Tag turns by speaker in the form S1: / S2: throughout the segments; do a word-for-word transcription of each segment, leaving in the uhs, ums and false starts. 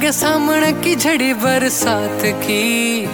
S1: लागे सामने की झड़ी बरसात की।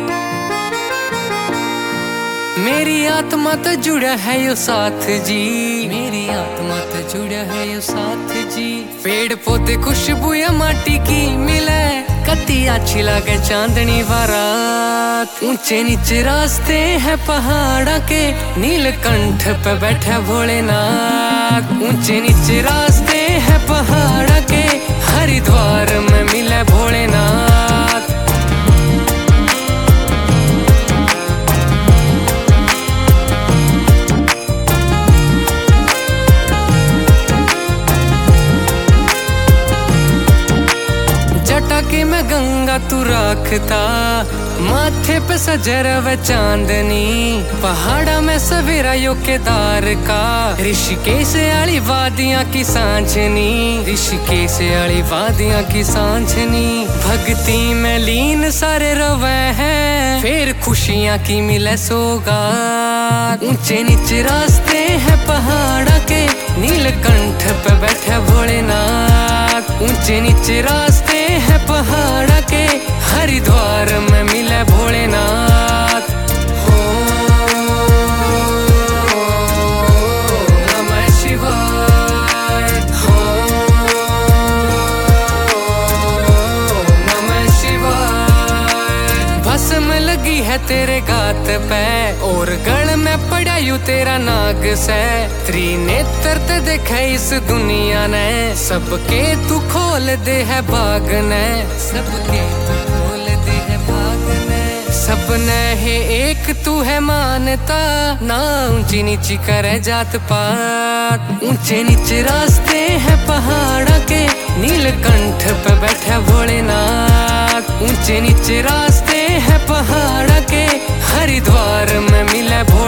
S1: मेरी आत्मा तो जुड़ा है यो साथ जी, मेरी आत्मा तो जुड़ा है यो साथ जी। पेड़ पौधे खुशबू या माटी की मिले, कति अच्छी लागे चांदनी बारात। ऊंचे नीचे रास्ते हैं पहाड़ा के, नीलकंठ पे बैठा भोलेनाथ। ऊंचे नीचे रास्ते हैं पहाड़ा के, हरिद्वार में मिले भोलेनाथ। के मैं गंगा तू राखता, माथे पे सजर व चांदनी। पहाड़ा में सवेरा यो केदार का, ऋषिकेश आली वादियां की सांझनी। ऋषिकेश आली वादियां की सांझनी। भक्ति में लीन सारे रवे हैं, फिर खुशियां की मिले सौगात। ऊंचे नीचे रास्ते हैं पहाड़ा के, नीलकंठ पे बैठे भोलेनाथ। ऊंचे नीचे रास्ते हैं पहाड़ा के, हरिद्वार में मिले भोलेनाथ। हो नमः शिवाय, हो नमः शिवाय। भस्म लगी है तेरे गात पे, और गल में पड़ा यू तेरा नाग से। त्रिनेत्र ते देखे इस दुनिया ने, सबके तू खोल दे है बाग ने। सबके तू खोल दे है बाग ने। सपने है एक तू है मानता, ना ऊंची नीची करे जात पात। ऊंचे नीचे रास्ते हैं पहाड़ा के, नीलकंठ पे बैठा भोलेनाथ। ऊंचे नीचे रास्ते हैं पहाड़ा के, हरिद्वार में मिले